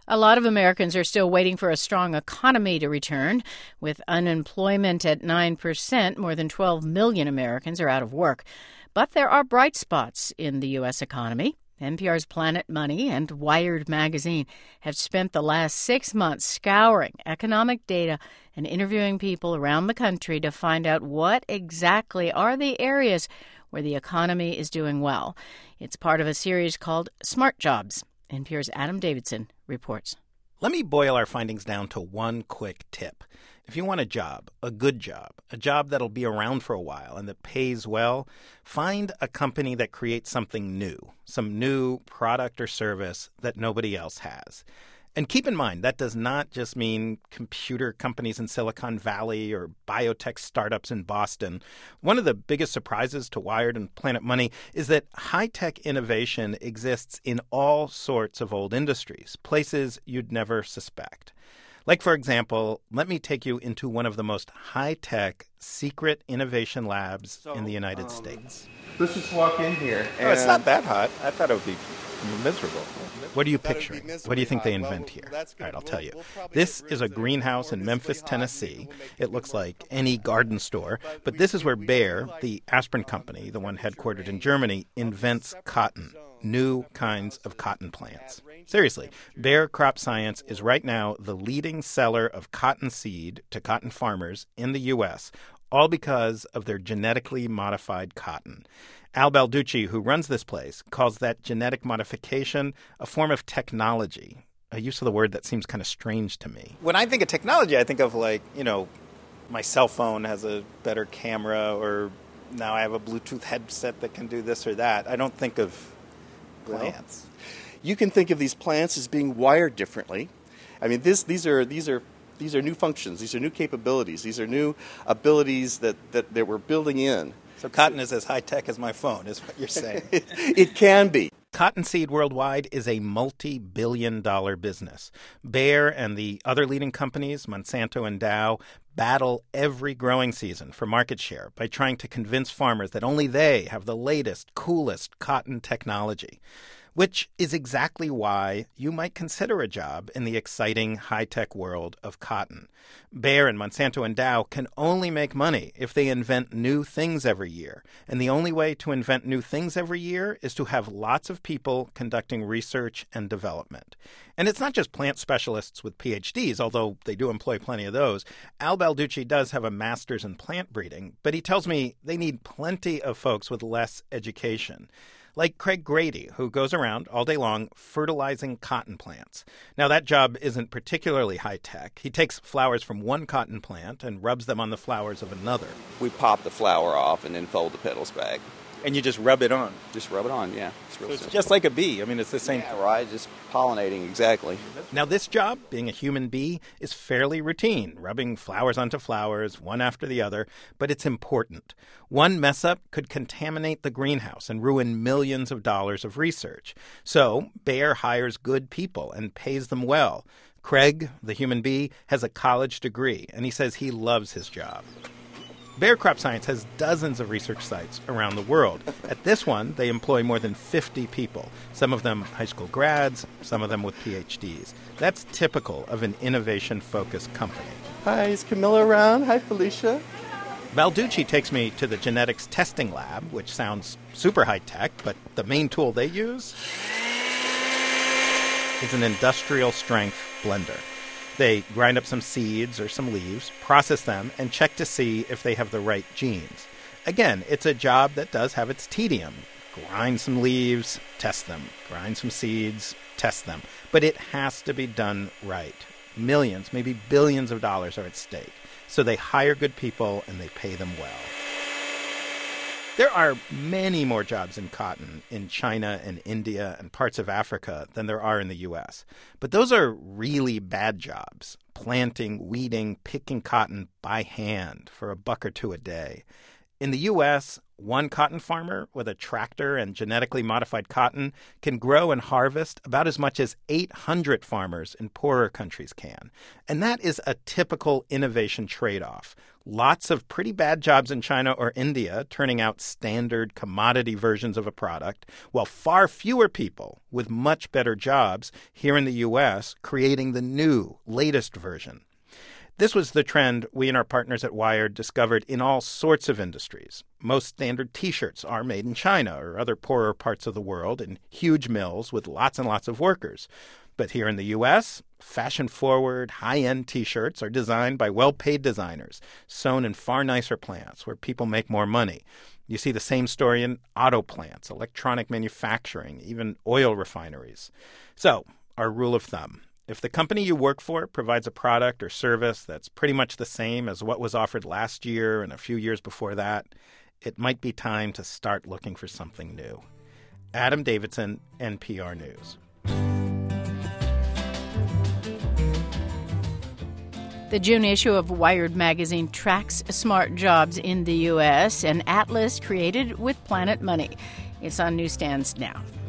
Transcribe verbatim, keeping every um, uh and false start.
A lot of Americans are still waiting for a strong economy to return. With unemployment at nine percent, more than twelve million Americans are out of work. But there are bright spots in the U S economy. N P R's Planet Money and Wired magazine have spent the last six months scouring economic data and interviewing people around the country to find out what exactly are the areas where the economy is doing well. It's part of a series called Smart Jobs. N P R's Adam Davidson reports. Let me boil our findings down to one quick tip. If you want a job, a good job, a job that'll be around for a while and that pays well, find a company that creates something new, some new product or service that nobody else has. And keep in mind, that does not just mean computer companies in Silicon Valley or biotech startups in Boston. One of the biggest surprises to Wired and Planet Money is that high-tech innovation exists in all sorts of old industries, places you'd never suspect. Like, for example, let me take you into one of the most high-tech secret innovation labs so, in the United um, States. Let's just walk in here. Oh, it's not that hot. I thought it would be miserable. What are you picturing? What do you think they invent here? All right, I'll tell you. This is a greenhouse in Memphis, Tennessee. It looks like any garden store, but this is where Bayer, the aspirin company, the one headquartered in Germany, invents cotton, new kinds of cotton plants. Seriously, Bayer Crop Science is right now the leading seller of cotton seed to cotton farmers in the U S, all because of their genetically modified cotton. Al Balducci, who runs this place, calls that genetic modification a form of technology, a use of the word that seems kind of strange to me. When I think of technology, I think of, like, you know, my cell phone has a better camera, or now I have a Bluetooth headset that can do this or that. I don't think of plants. Well, you can think of these plants as being wired differently. I mean, this, these are these are these are new functions. These are new capabilities. These are new abilities that, that, that we're building in. So cotton is as high-tech as my phone, is what you're saying. It can be. Cottonseed Worldwide is a multi-billion dollar business. Bayer and the other leading companies, Monsanto and Dow, battle every growing season for market share by trying to convince farmers that only they have the latest, coolest cotton technology, which is exactly why you might consider a job in the exciting high-tech world of cotton. Bayer and Monsanto and Dow can only make money if they invent new things every year. And the only way to invent new things every year is to have lots of people conducting research and development. And it's not just plant specialists with P H Ds, although they do employ plenty of those. Al Balducci does have a master's in plant breeding, but he tells me they need plenty of folks with less education, like Craig Grady, who goes around all day long fertilizing cotton plants. Now, that job isn't particularly high-tech. He takes flowers from one cotton plant and rubs them on the flowers of another. We pop the flower off and then fold the petals back. And you just rub it on? Just rub it on, yeah. It's, real so it's simple. Just like a bee. I mean, it's the same. Yeah, right. Just pollinating, exactly. Now, this job, being a human bee, is fairly routine, rubbing flowers onto flowers, one after the other, but it's important. One mess-up could contaminate the greenhouse and ruin millions of dollars of research. So Bayer hires good people and pays them well. Craig, the human bee, has a college degree, and he says he loves his job. Bayer Crop Science has dozens of research sites around the world. At this one, they employ more than fifty people, some of them high school grads, some of them with P H Ds. That's typical of an innovation-focused company. Hi, is Camilla around? Hi, Felicia. Balducci takes me to the genetics testing lab, which sounds super high-tech, but the main tool they use is an industrial-strength blender. They grind up some seeds or some leaves, process them, and check to see if they have the right genes. Again, it's a job that does have its tedium. Grind some leaves, test them. Grind some seeds, test them. But it has to be done right. Millions, maybe billions of dollars are at stake. So they hire good people and they pay them well. There are many more jobs in cotton in China and India and parts of Africa than there are in the U S. But those are really bad jobs, planting, weeding, picking cotton by hand for a buck or two a day. In the U S, one cotton farmer with a tractor and genetically modified cotton can grow and harvest about as much as eight hundred farmers in poorer countries can. And that is a typical innovation trade-off. Lots of pretty bad jobs in China or India turning out standard commodity versions of a product, while far fewer people with much better jobs here in the U S creating the new, latest version. This was the trend we and our partners at Wired discovered in all sorts of industries. Most standard T-shirts are made in China or other poorer parts of the world in huge mills with lots and lots of workers. But here in the U S, fashion-forward, high-end T-shirts are designed by well-paid designers, sewn in far nicer plants where people make more money. You see the same story in auto plants, electronic manufacturing, even oil refineries. So, our rule of thumb. If the company you work for provides a product or service that's pretty much the same as what was offered last year and a few years before that, it might be time to start looking for something new. Adam Davidson, N P R News. The June issue of Wired magazine tracks smart jobs in the U S, an atlas created with Planet Money. It's on newsstands now.